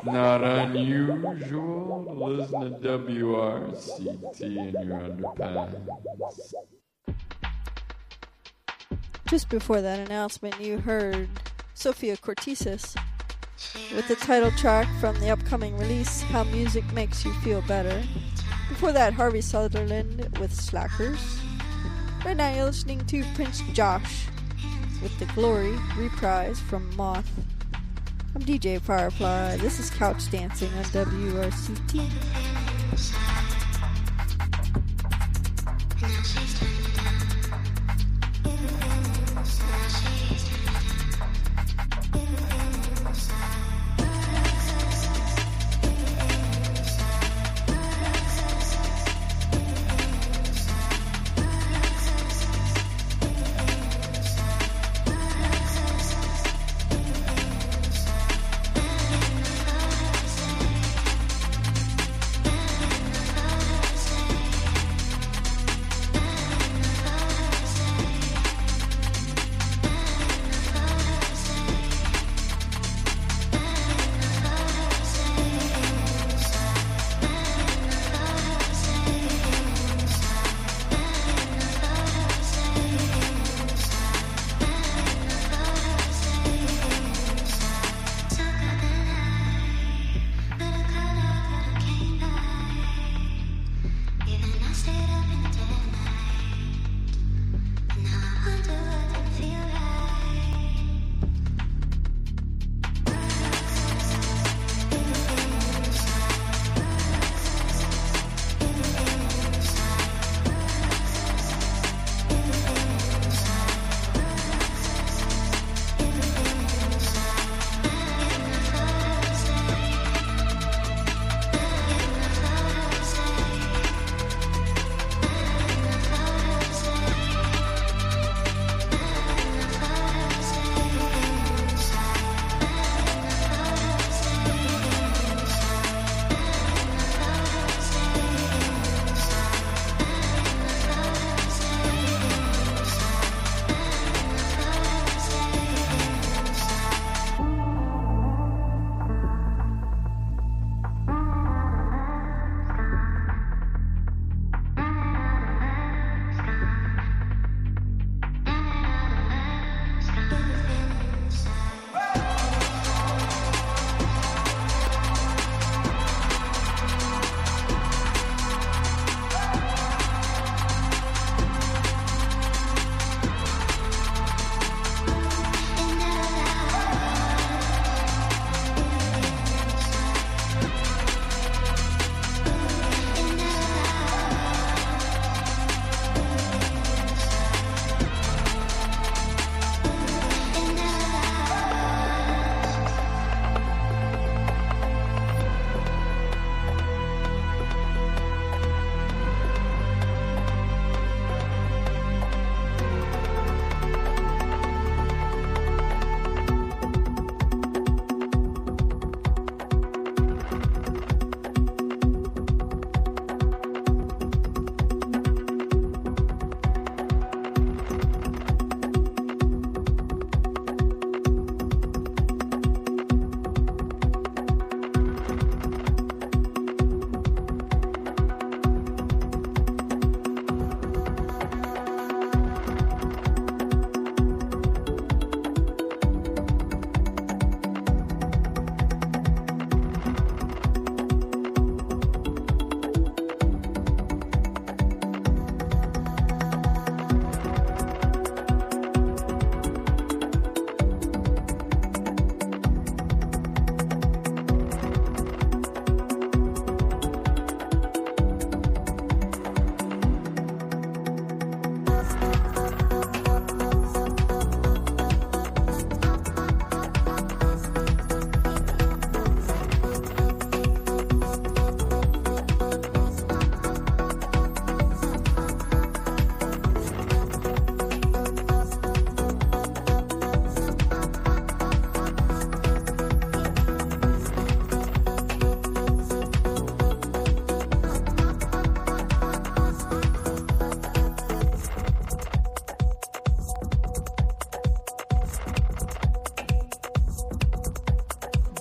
Not unusual to listen to WRCT in your underpants. Just before that announcement, you heard Sophia Cortesis with the title track from the upcoming release, How Music Makes You Feel Better. Before that, Harvey Sutherland with Slackers. Right now you're listening to Prince Josh with The Glory reprise from Moth. I'm DJ Firefly. This is Couch Dancing on WRCT.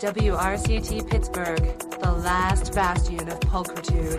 WRCT Pittsburgh, the last bastion of pulchritude.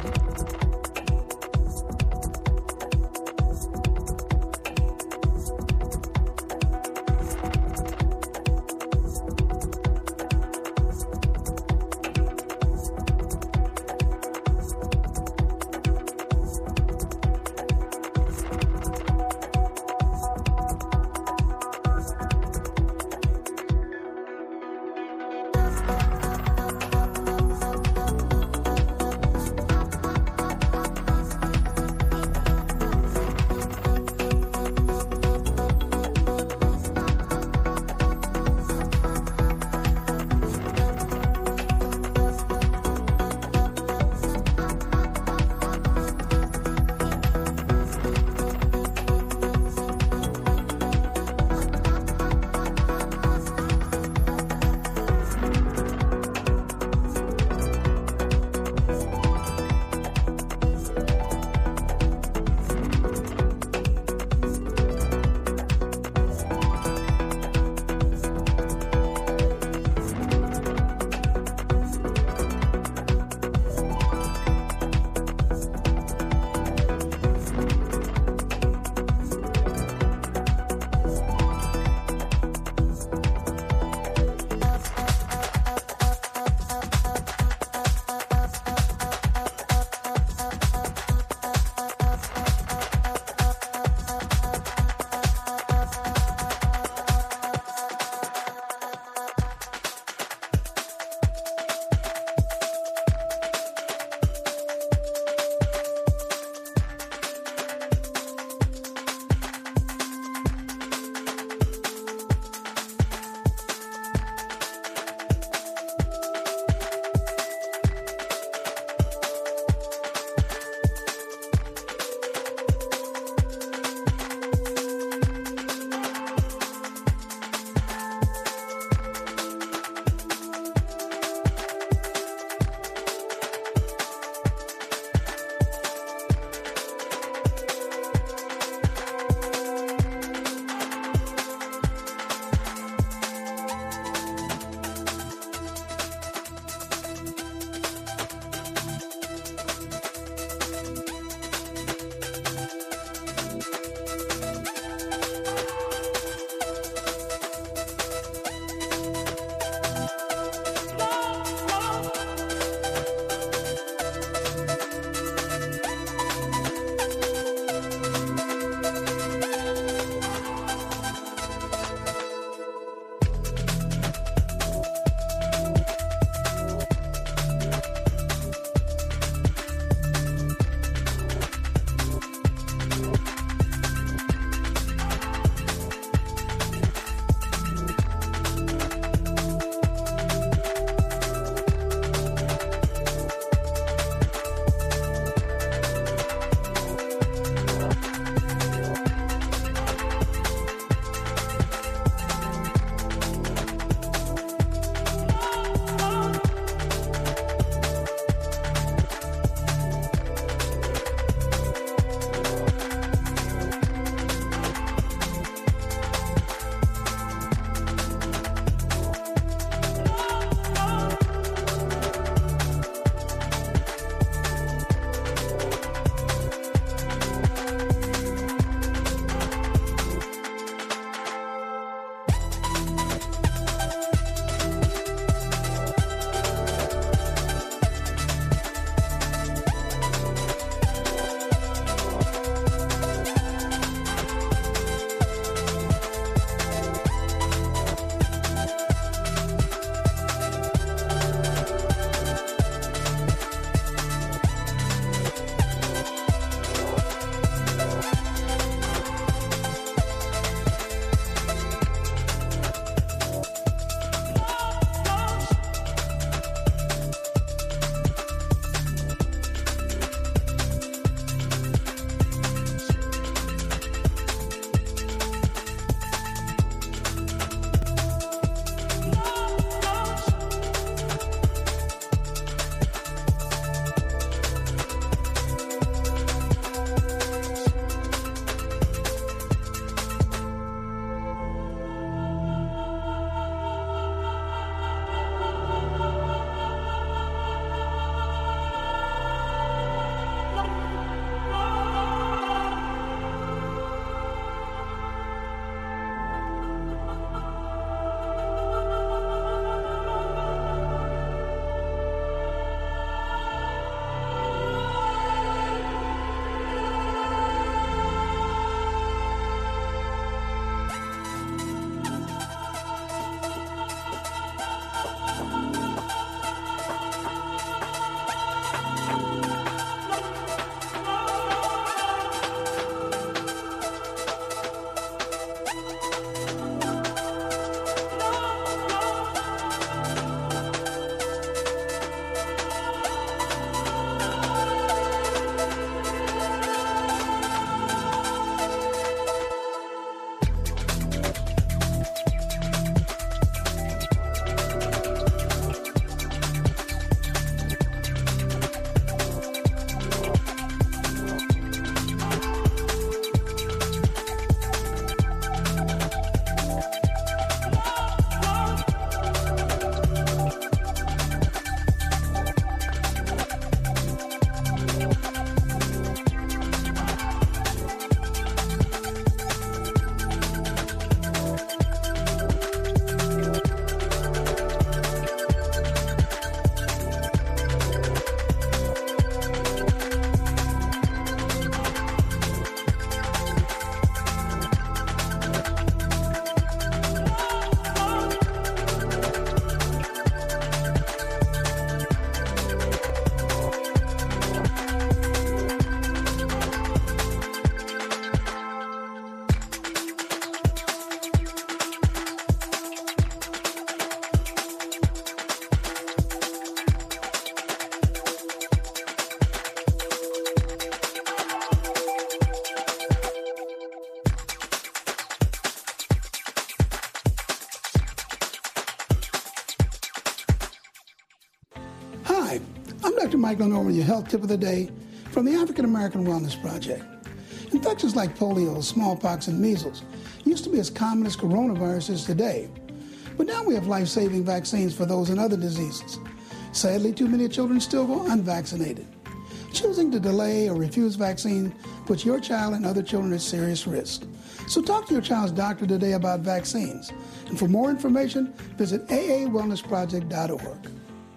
Hi, I'm Dr. Michael Norman, your health tip of the day from the African American Wellness Project. Infections like polio, smallpox, and measles used to be as common as coronavirus is today. But now we have life-saving vaccines for those and other diseases. Sadly, too many children still go unvaccinated. Choosing to delay or refuse vaccine puts your child and other children at serious risk. So talk to your child's doctor today about vaccines. And for more information, visit aawellnessproject.org.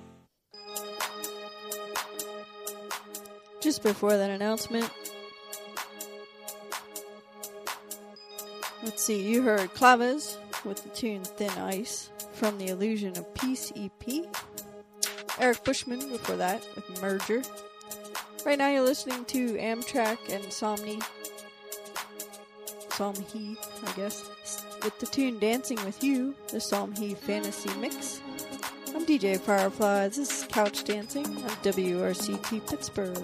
Just before that announcement, let's see, you heard Claves with the tune Thin Ice from the Illusion of Peace EP. Eric Bushman before that with Merger. Right now you're listening to Amtrak and Somni, I guess, with the tune Dancing With You, the Somni Fantasy Mix. I'm DJ Firefly. This is Couch Dancing on WRCT Pittsburgh.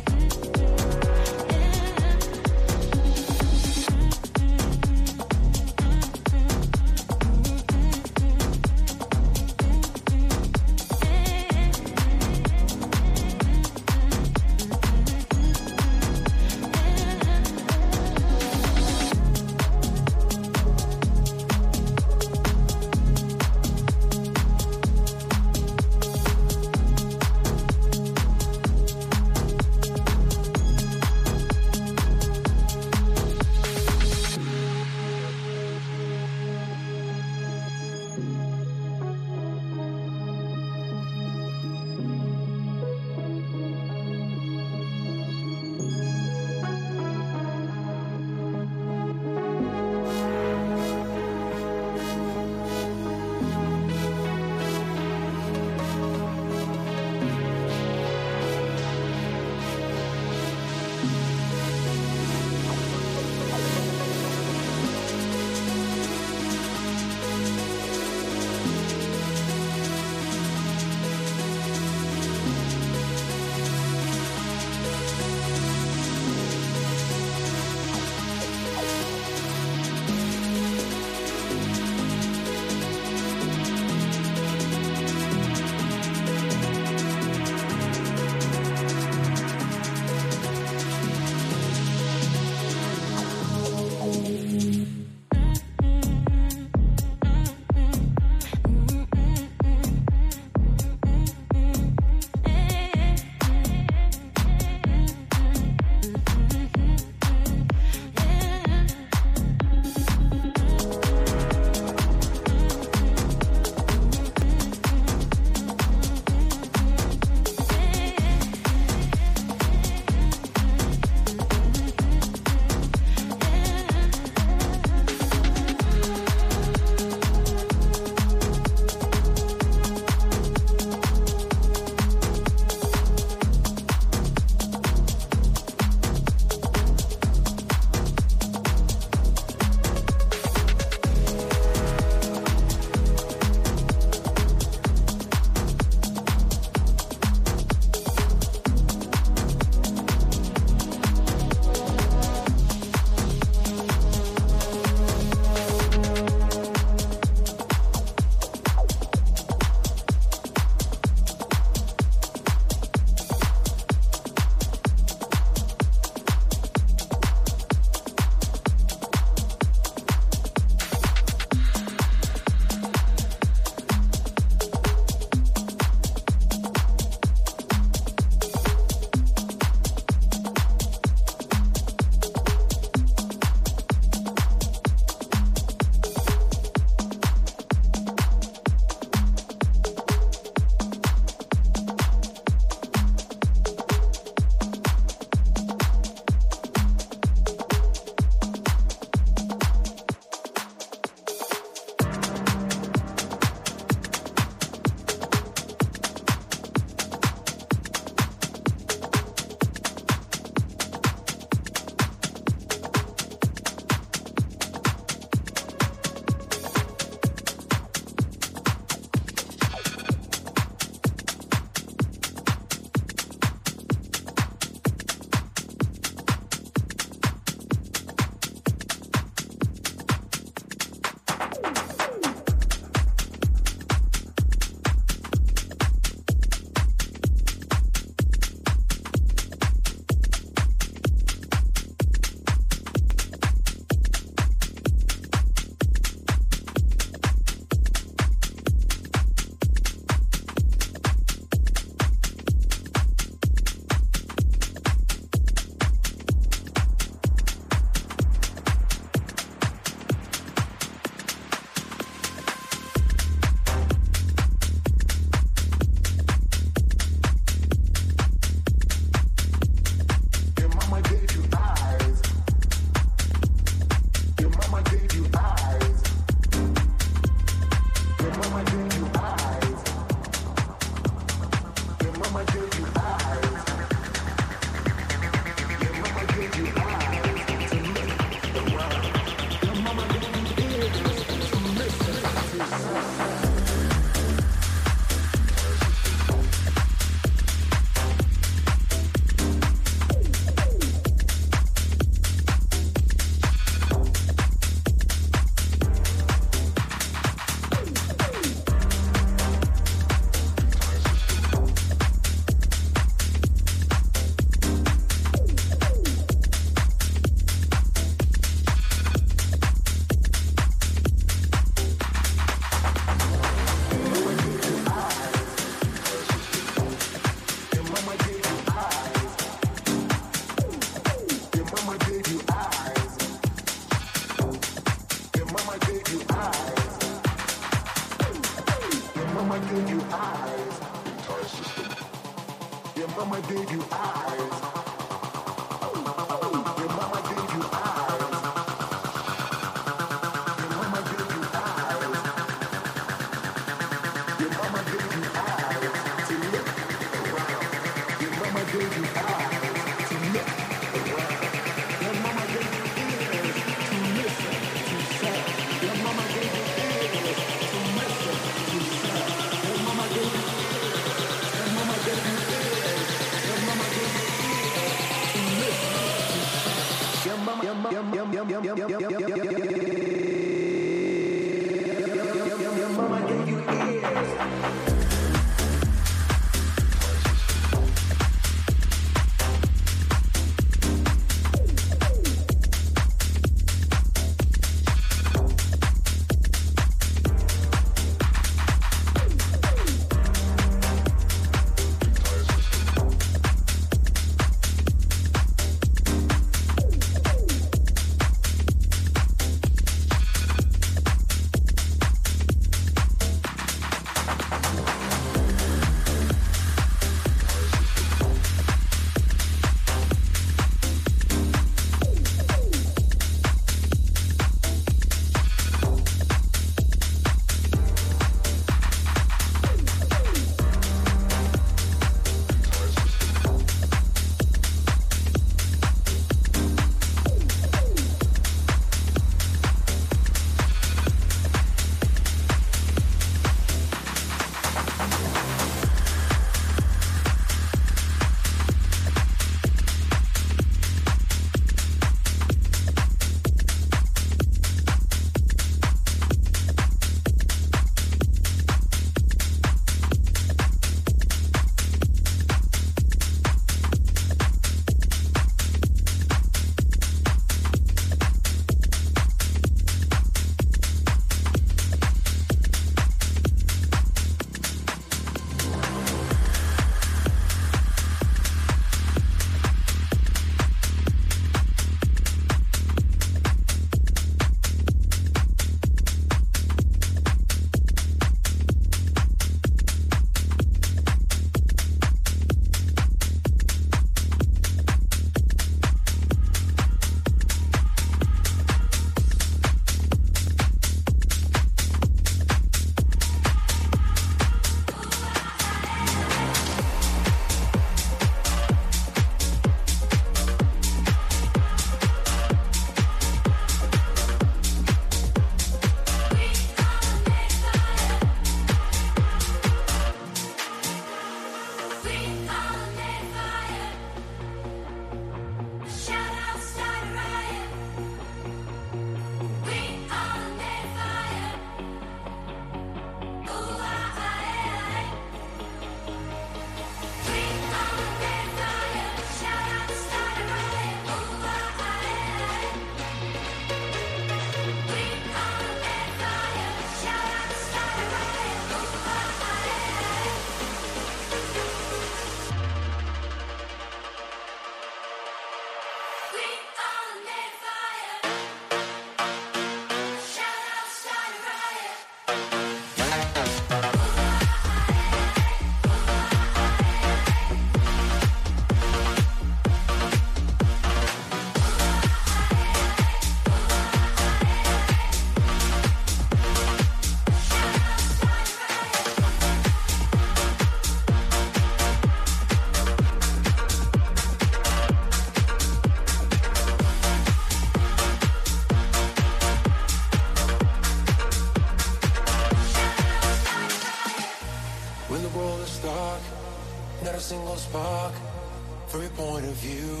single spark for your point of view.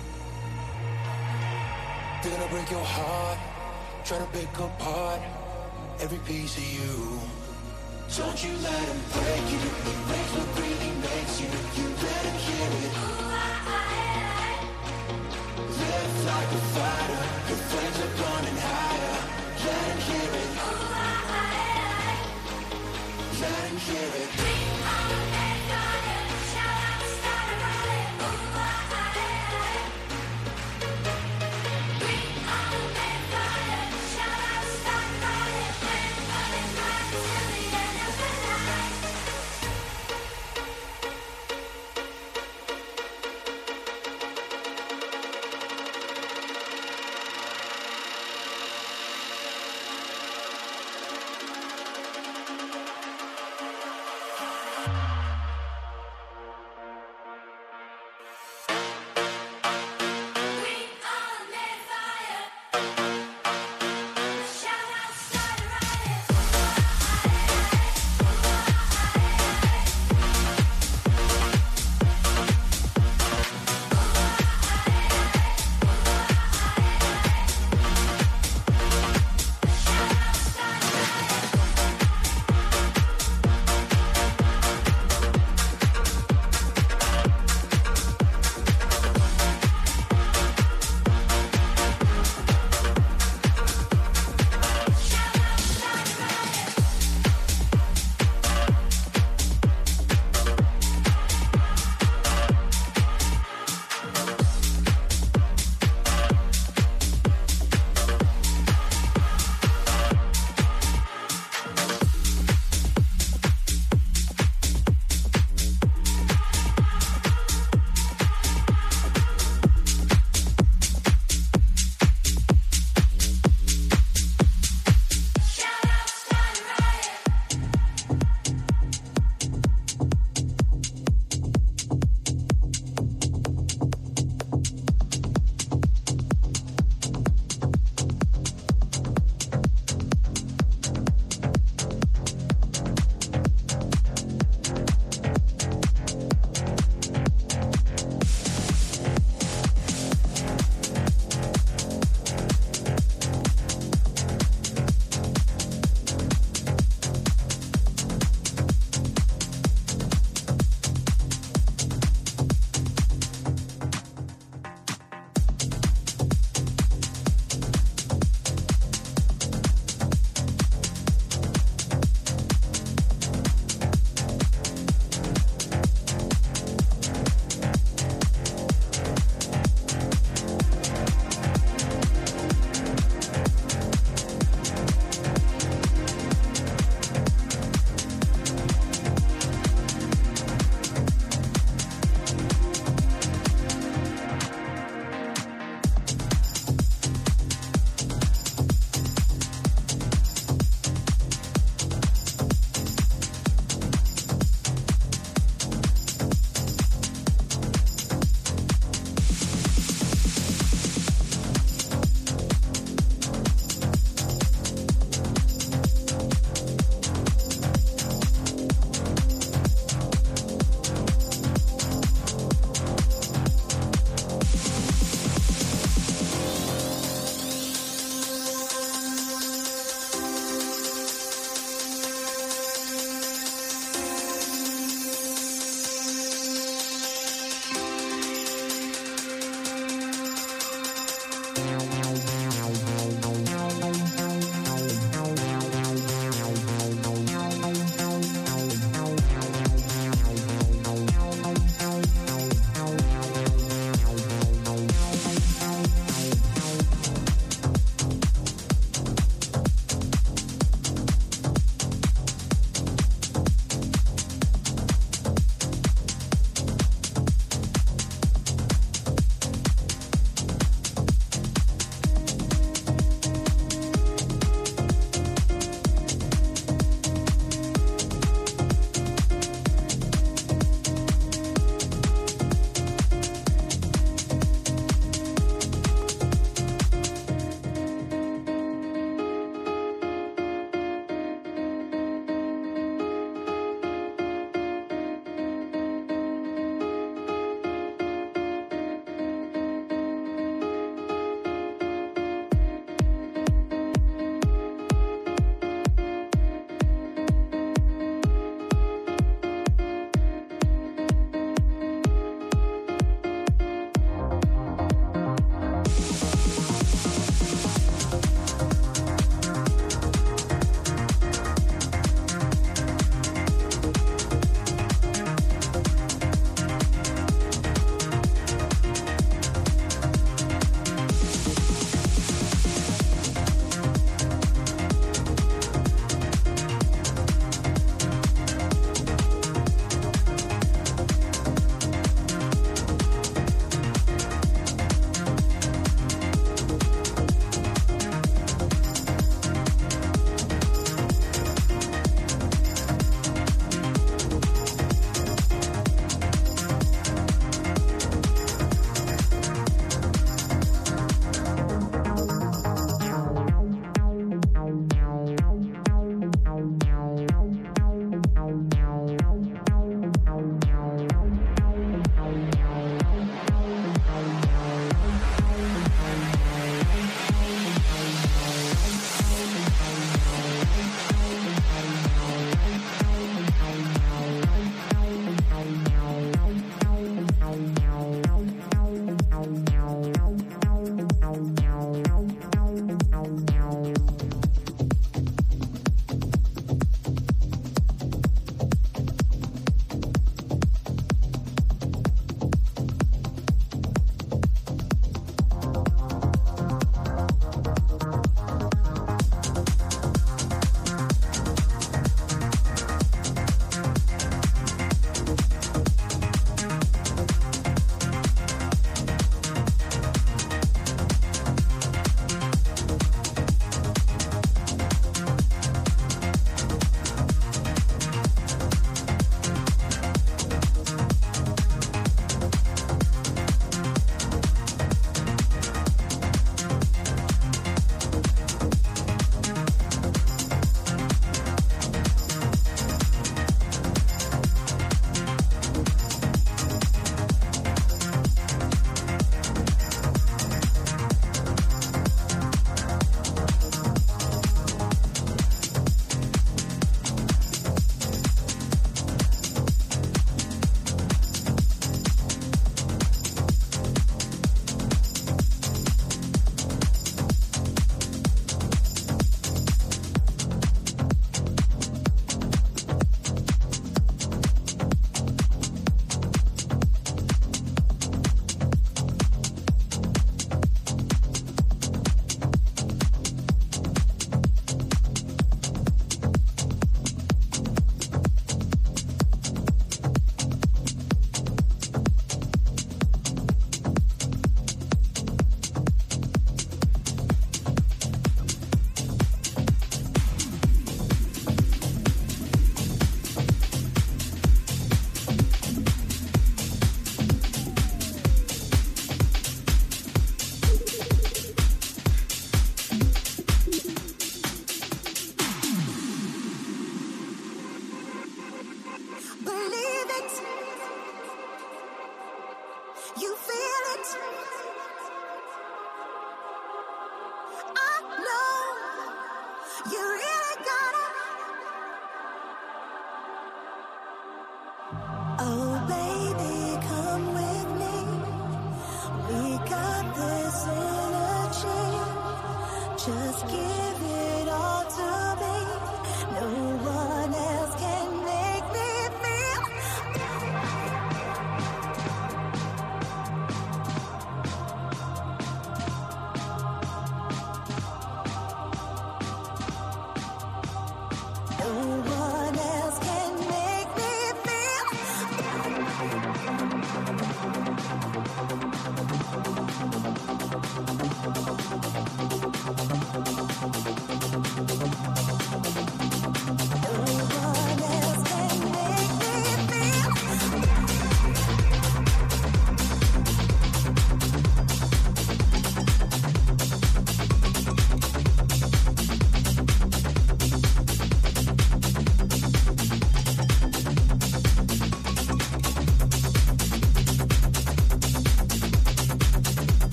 They're gonna break your heart, try to pick apart every piece of you. Don't you let them break you. It breaks what really makes you. You let them hear it. Live like a fighter. Your flames are burning higher. Let them hear it. Let them hear it.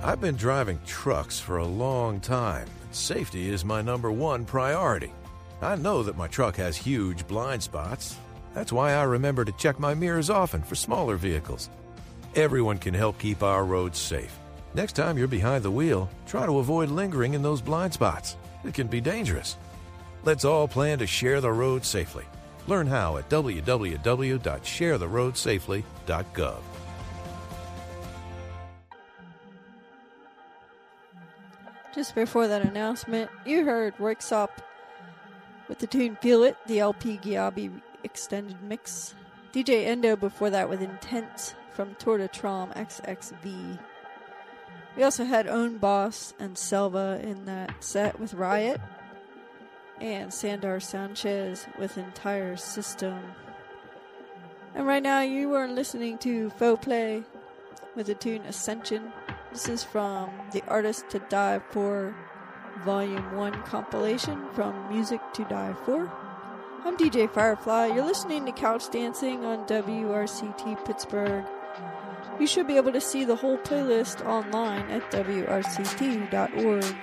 I've been driving trucks for a long time. Safety is my #1 priority. I know that my truck has huge blind spots. That's why I remember to check my mirrors often for smaller vehicles. Everyone can help keep our roads safe. Next time you're behind the wheel, try to avoid lingering in those blind spots. It can be dangerous. Let's all plan to share the road safely. Learn how at www.sharetheroadsafely.gov. Just before that announcement, you heard Röyksopp with the tune Feel It, the LP Giabi extended mix. DJ Endo before that with Intense from Tour de Trom XXV. We also had Own Boss and Selva in that set with Riot. And Sandar Sanchez with Entire System. And right now you are listening to Faux Play with the tune Ascension. This is from the Artist to Die For Volume 1 compilation from Music to Die For. I'm DJ Firefly. You're listening to Couch Dancing on WRCT Pittsburgh. You should be able to see the whole playlist online at wrct.org.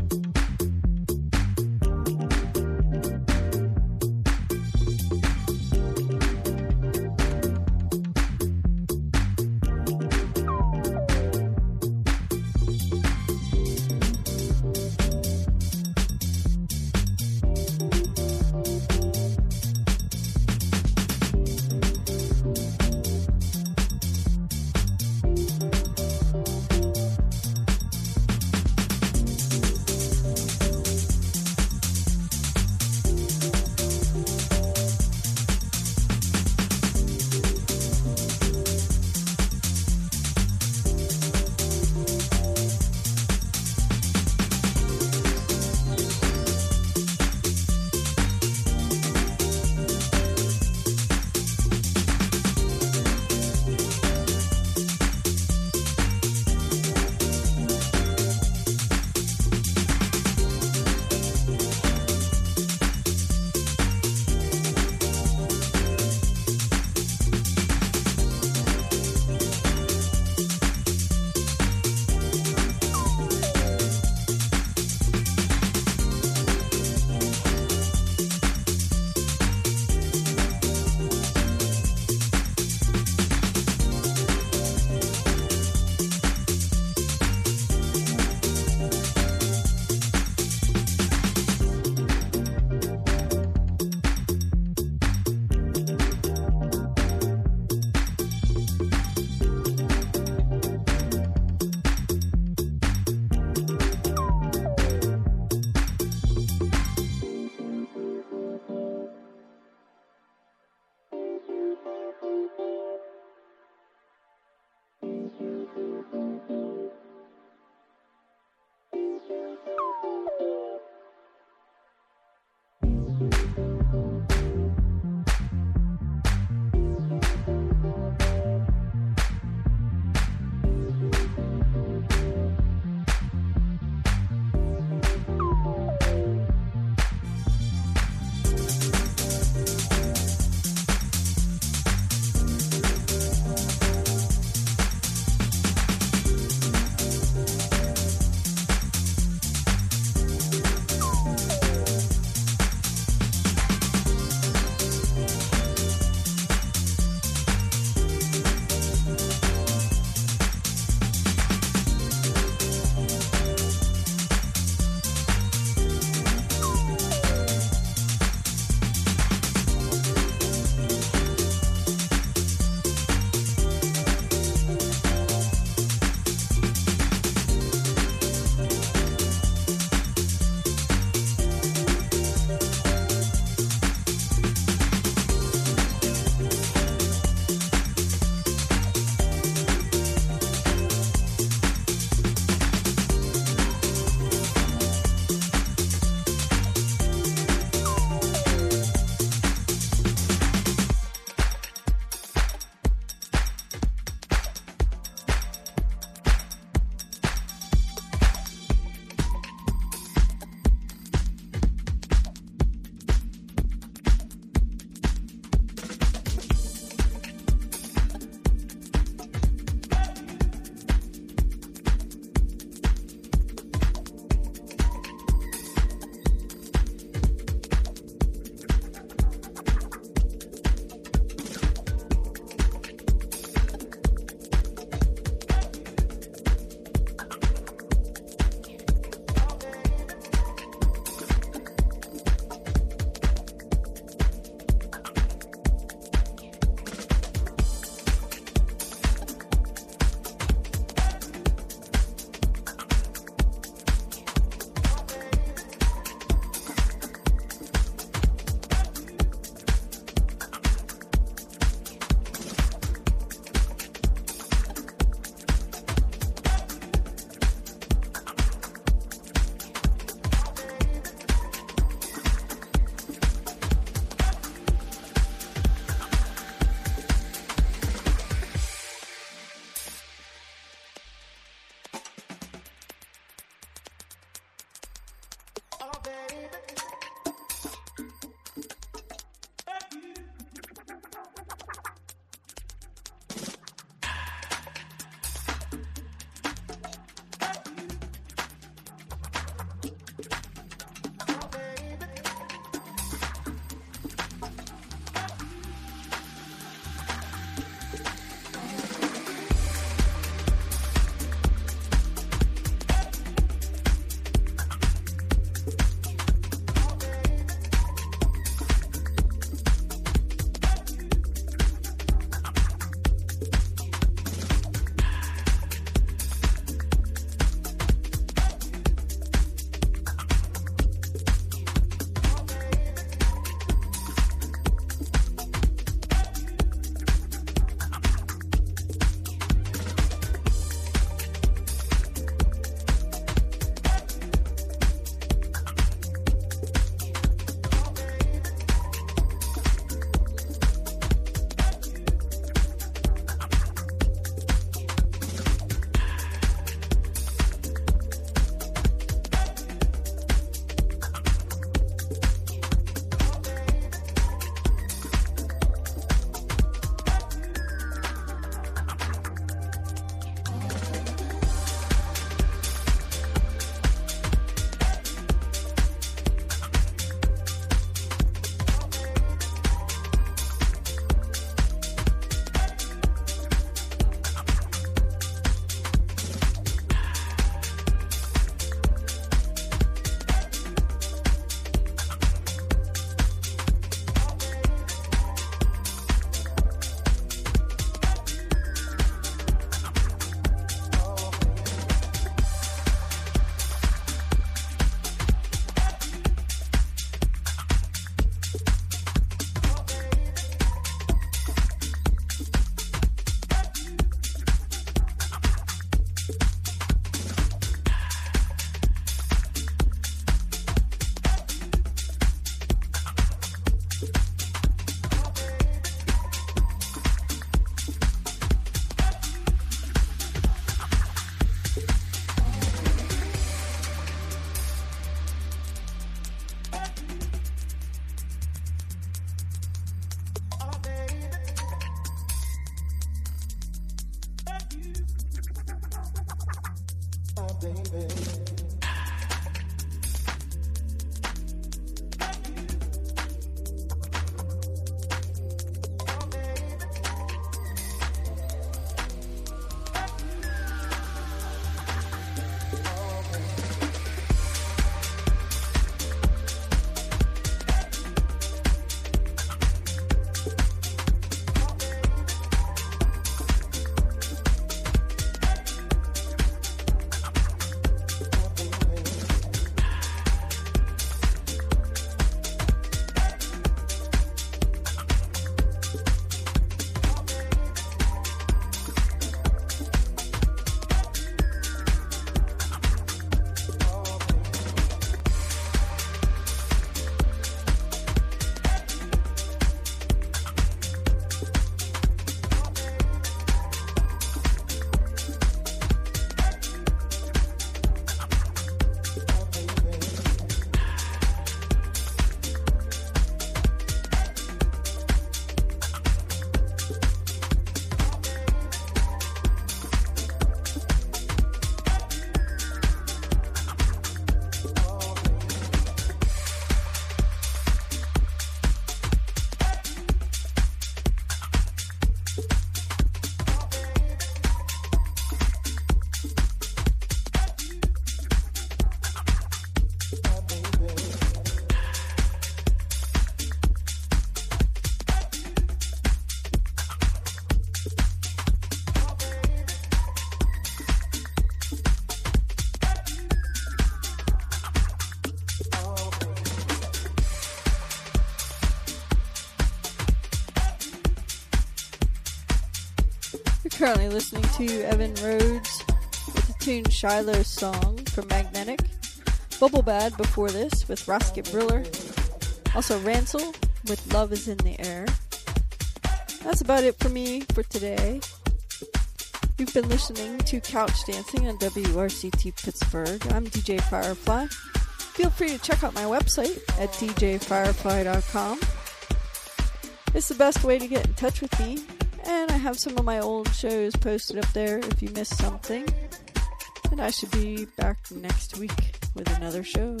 Currently listening to Evan Rhodes with the tune Shiloh's Song from Magnetic. Bubble Bad before this with Roskit Briller. Also Ransel with Love is in the Air. That's about it for me for today. You've been listening to Couch Dancing on WRCT Pittsburgh. I'm DJ Firefly. Feel free to check out my website at djfirefly.com. It's the best way to get in touch with me, and I have some of my old shows posted up there if you missed something. And I should be back next week with another show.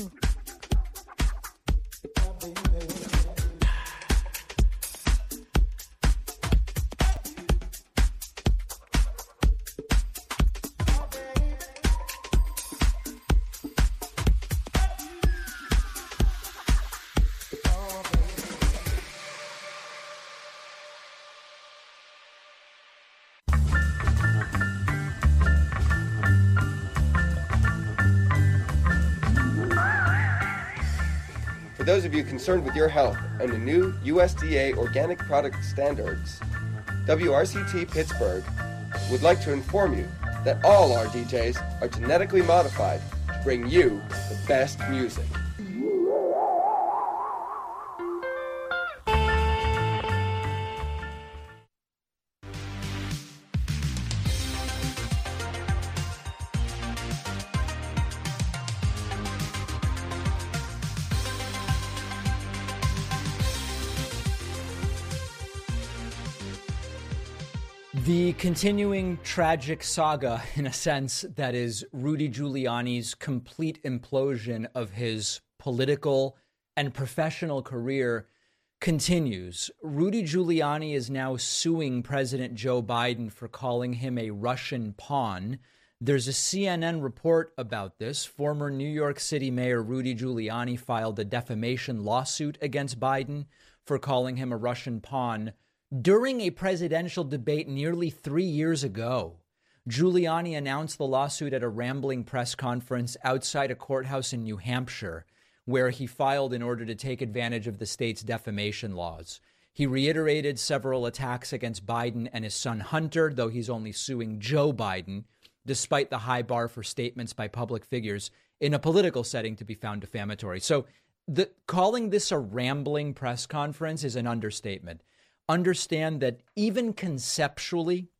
For those of you concerned with your health and the new USDA organic product standards, WRCT Pittsburgh would like to inform you that all our DJs are genetically modified to bring you the best music. The continuing tragic saga, in a sense, that is Rudy Giuliani's complete implosion of his political and professional career continues. Rudy Giuliani is now suing President Joe Biden for calling him a Russian pawn. There's a CNN report about this. Former New York City Mayor Rudy Giuliani filed a defamation lawsuit against Biden for calling him a Russian pawn during a presidential debate nearly 3 years ago. Giuliani announced the lawsuit at a rambling press conference outside a courthouse in New Hampshire, where he filed in order to take advantage of the state's defamation laws. He reiterated several attacks against Biden and his son Hunter, though he's only suing Joe Biden, despite the high bar for statements by public figures in a political setting to be found defamatory. So calling this a rambling press conference is an understatement. Understand that even conceptually,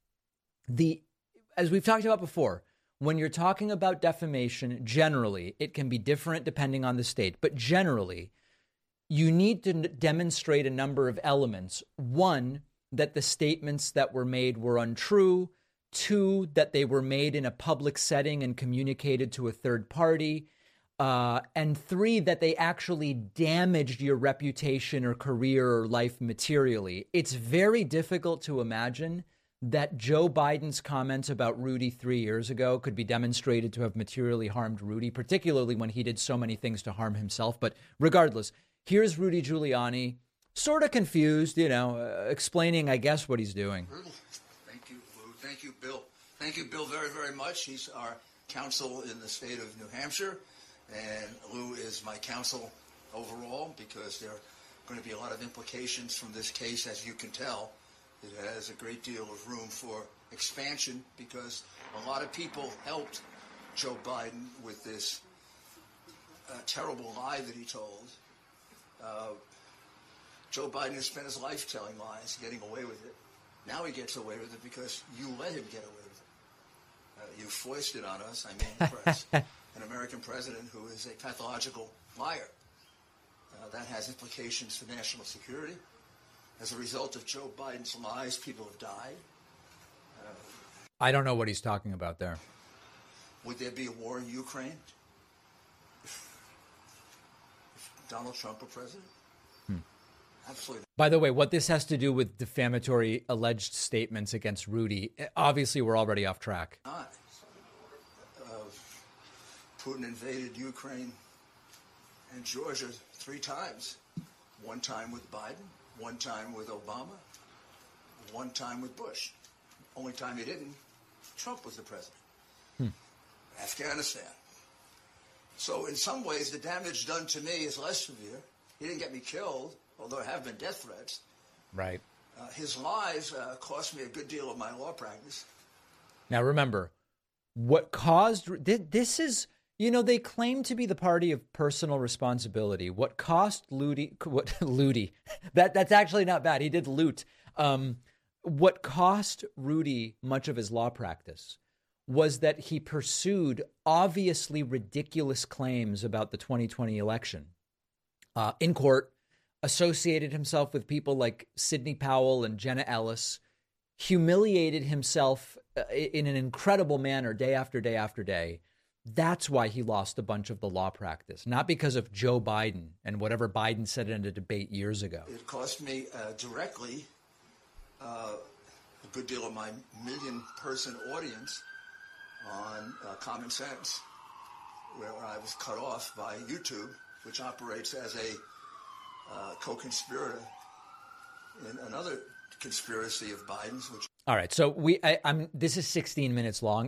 as we've talked about before, when you're talking about defamation, generally, it can be different depending on the state. But generally, you need to demonstrate a number of elements. One, that the statements that were made were untrue. Two, that they were made in a public setting and communicated to a third party. And three, that they actually damaged your reputation or career or life materially. It's very difficult to imagine that Joe Biden's comments about Rudy 3 years ago could be demonstrated to have materially harmed Rudy, particularly when he did so many things to harm himself. But regardless, here's Rudy Giuliani, sort of confused, explaining, I guess, what he's doing. Thank you, Lou. Thank you, Bill. Thank you, Bill, very, very much. He's our counsel in the state of New Hampshire. And Lou is my counsel overall because there are going to be a lot of implications from this case, as you can tell. It has a great deal of room for expansion because a lot of people helped Joe Biden with this terrible lie that he told. Joe Biden has spent his life telling lies, getting away with it. Now he gets away with it because you let him get away with it. You foisted on us, the press. An American president who is a pathological liar. That has implications for national security. As a result of Joe Biden's lies, people have died. I don't know what he's talking about there. Would there be a war in Ukraine if Donald Trump were president? Absolutely. By the way, what this has to do with defamatory alleged statements against Rudy, obviously we're already off track. Putin invaded Ukraine and Georgia 3 times. One time with Biden, one time with Obama, one time with Bush. Only time he didn't, Trump was the president. Afghanistan. So in some ways, the damage done to me is less severe. He didn't get me killed, although there have been death threats. Right. His lies cost me a good deal of my law practice. Now, remember, what caused this is, they claim to be the party of personal responsibility. What cost Ludi, that's actually not bad. He did loot. What cost Rudy much of his law practice was that he pursued obviously ridiculous claims about the 2020 election in court, associated himself with people like Sidney Powell and Jenna Ellis, humiliated himself in an incredible manner day after day after day. That's why he lost a bunch of the law practice, not because of Joe Biden and whatever Biden said in a debate years ago. It cost me directly a good deal of my million-person audience on Common Sense, where I was cut off by YouTube, which operates as a co-conspirator in another conspiracy of Biden's. Which all right, so this is 16 minutes long.